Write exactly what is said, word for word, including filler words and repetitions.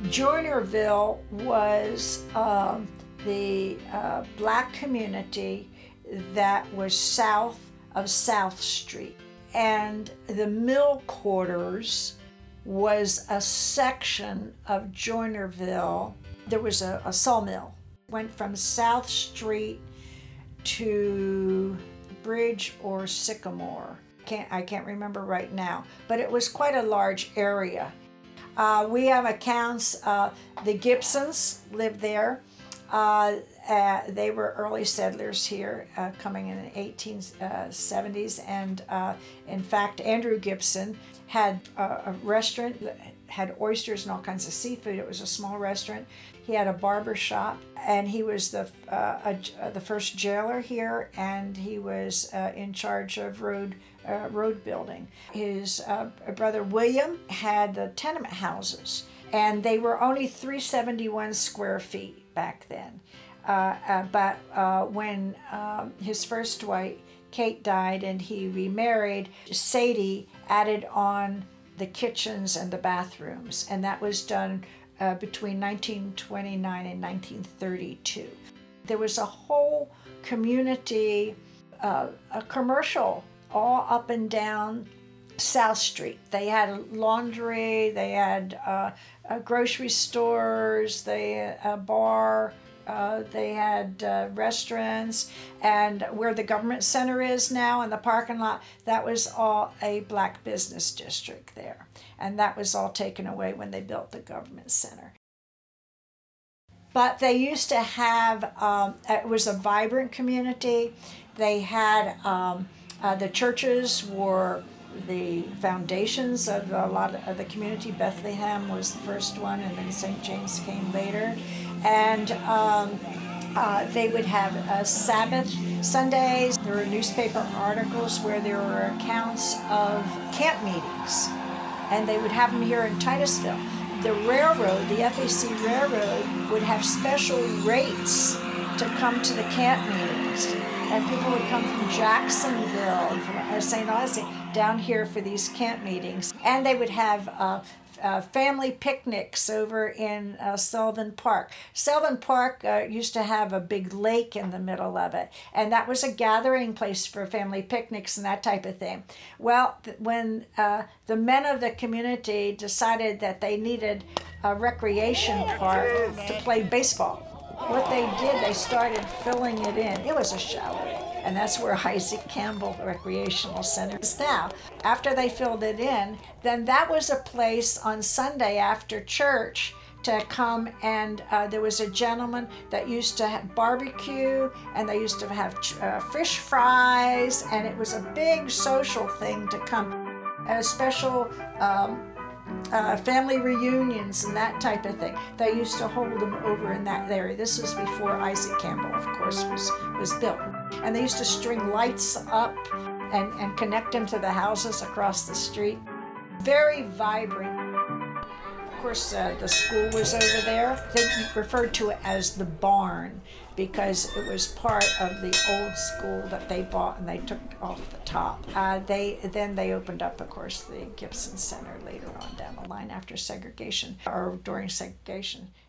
Joinerville was um, the uh, black community that was south of South Street. And the mill quarters was a section of Joinerville. There was a, a sawmill. Went from South Street to Bridge or Sycamore. Can't, I can't remember right now, but it was quite a large area. Uh, we have accounts, uh, the Gibsons lived there. Uh, uh, they were early settlers here, uh, coming in the eighteen seventies, and uh, in fact, Andrew Gibson had a, a restaurant, had oysters and all kinds of seafood. It was a small restaurant. He had a barber shop, and he was the uh, a, the first jailer here, and he was uh, in charge of road uh, road building. His uh, brother William had the tenement houses, and they were only three hundred seventy-one square feet back then. Uh, uh, but uh, when um, his first wife, Kate, died and he remarried, Sadie added on the kitchens and the bathrooms, and that was done uh, between nineteen twenty-nine and nineteen thirty-two. There was a whole community, uh, a commercial all up and down South Street. They had laundry, they had uh, uh, grocery stores, they had a bar, uh, they had uh, restaurants, and where the government center is now in the parking lot, that was all a black business district there. And that was all taken away when they built the government center. But they used to have, um, it was a vibrant community. They had, um, uh, the churches were the foundations of a lot of the community. Bethlehem was the first one, and then Saint James came later. And um, uh, they would have uh, Sabbath Sundays. There were newspaper articles where there were accounts of camp meetings, and they would have them here in Titusville. The railroad, the F A C Railroad, would have special rates to come to the camp meetings. And people would come from Jacksonville and from uh, Saint Augustine down here for these camp meetings. And they would have uh, uh, family picnics over in uh, Sullivan Park. Sullivan Park uh, used to have a big lake in the middle of it, and that was a gathering place for family picnics and that type of thing. Well, th- when uh, the men of the community decided that they needed a recreation park to play baseball, what they did, they started filling it in. It was a shower. And that's where Isaac Campbell Recreational Center is now. After they filled it in, then that was a place on Sunday after church to come, and uh, there was a gentleman that used to have barbecue, and they used to have uh, fish fries, and it was a big social thing to come. A special um, Uh, family reunions and that type of thing. They used to hold them over in that area. This was before Isaac Campbell, of course, was, was built. And they used to string lights up and, and connect them to the houses across the street. Very vibrant. Of course, uh, the school was over there. They referred to it as the barn because it was part of the old school that they bought and they took off the top. Uh, they then they opened up, of course, the Gibson Center later on down the line after segregation or during segregation.